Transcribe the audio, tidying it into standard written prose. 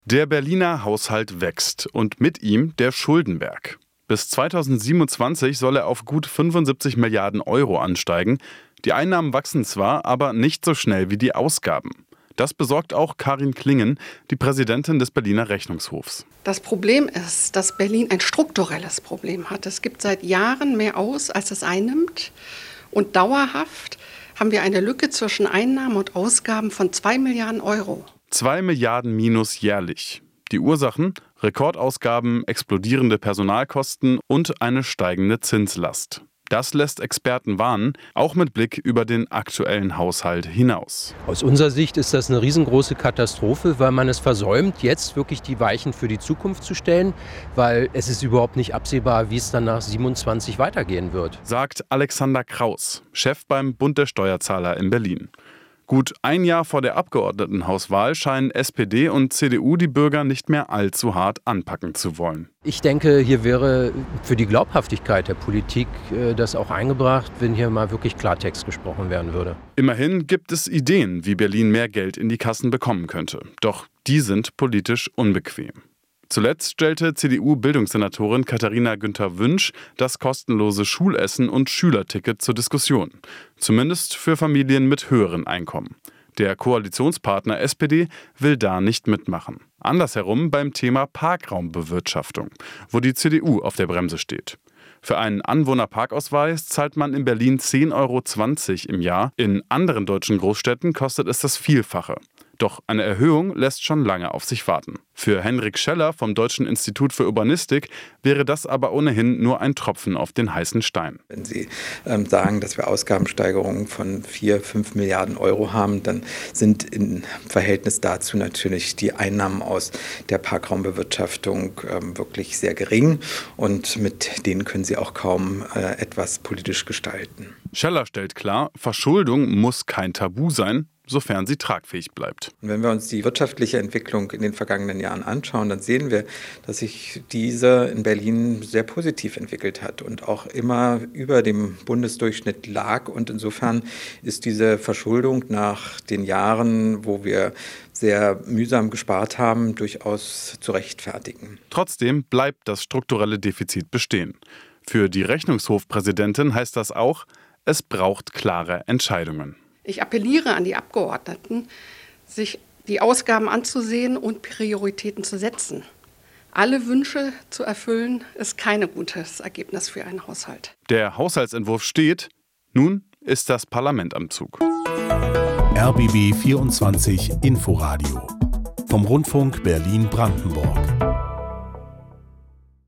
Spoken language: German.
Der Berliner Haushalt wächst und mit ihm der Schuldenberg. Bis 2027 soll er auf gut 75 Milliarden Euro ansteigen. Die Einnahmen wachsen zwar, aber nicht so schnell wie die Ausgaben. Das besorgt auch Karin Klingen, die Präsidentin des Berliner Rechnungshofs. Das Problem ist, dass Berlin ein strukturelles Problem hat. Es gibt seit Jahren mehr aus, als es einnimmt. Und dauerhaft haben wir eine Lücke zwischen Einnahmen und Ausgaben von 2 Milliarden Euro. 2 Milliarden minus jährlich. Die Ursachen? Rekordausgaben, explodierende Personalkosten und eine steigende Zinslast. Das lässt Experten warnen, auch mit Blick über den aktuellen Haushalt hinaus. Aus unserer Sicht ist das eine riesengroße Katastrophe, weil man es versäumt, jetzt wirklich die Weichen für die Zukunft zu stellen, weil es ist überhaupt nicht absehbar, wie es dann nach 27 weitergehen wird. Sagt Alexander Kraus, Chef beim Bund der Steuerzahler in Berlin. Gut ein Jahr vor der Abgeordnetenhauswahl scheinen SPD und CDU die Bürger nicht mehr allzu hart anpacken zu wollen. Ich denke, hier wäre für die Glaubhaftigkeit der Politik das auch eingebracht, wenn hier mal wirklich Klartext gesprochen werden würde. Immerhin gibt es Ideen, wie Berlin mehr Geld in die Kassen bekommen könnte. Doch die sind politisch unbequem. Zuletzt stellte CDU-Bildungssenatorin Katharina Günther-Wünsch das kostenlose Schulessen und Schülerticket zur Diskussion. Zumindest für Familien mit höheren Einkommen. Der Koalitionspartner SPD will da nicht mitmachen. Andersherum beim Thema Parkraumbewirtschaftung, wo die CDU auf der Bremse steht. Für einen Anwohnerparkausweis zahlt man in Berlin 10,20 € im Jahr. In anderen deutschen Großstädten kostet es das Vielfache. Doch eine Erhöhung lässt schon lange auf sich warten. Für Henrik Scheller vom Deutschen Institut für Urbanistik wäre das aber ohnehin nur ein Tropfen auf den heißen Stein. Wenn Sie sagen, dass wir Ausgabensteigerungen von 4-5 Milliarden Euro haben, dann sind im Verhältnis dazu natürlich die Einnahmen aus der Parkraumbewirtschaftung wirklich sehr gering. Und mit denen können Sie auch kaum etwas politisch gestalten. Scheller stellt klar, Verschuldung muss kein Tabu sein, sofern sie tragfähig bleibt. Und wenn wir uns die wirtschaftliche Entwicklung in den vergangenen Jahren anschauen, dann sehen wir, dass sich diese in Berlin sehr positiv entwickelt hat und auch immer über dem Bundesdurchschnitt lag. Und insofern ist diese Verschuldung nach den Jahren, wo wir sehr mühsam gespart haben, durchaus zu rechtfertigen. Trotzdem bleibt das strukturelle Defizit bestehen. Für die Rechnungshofpräsidentin heißt das auch, es braucht klare Entscheidungen. Ich appelliere an die Abgeordneten, sich die Ausgaben anzusehen und Prioritäten zu setzen. Alle Wünsche zu erfüllen, ist kein gutes Ergebnis für einen Haushalt. Der Haushaltsentwurf steht, nun ist das Parlament am Zug. RBB 24 Inforadio vom Rundfunk Berlin-Brandenburg.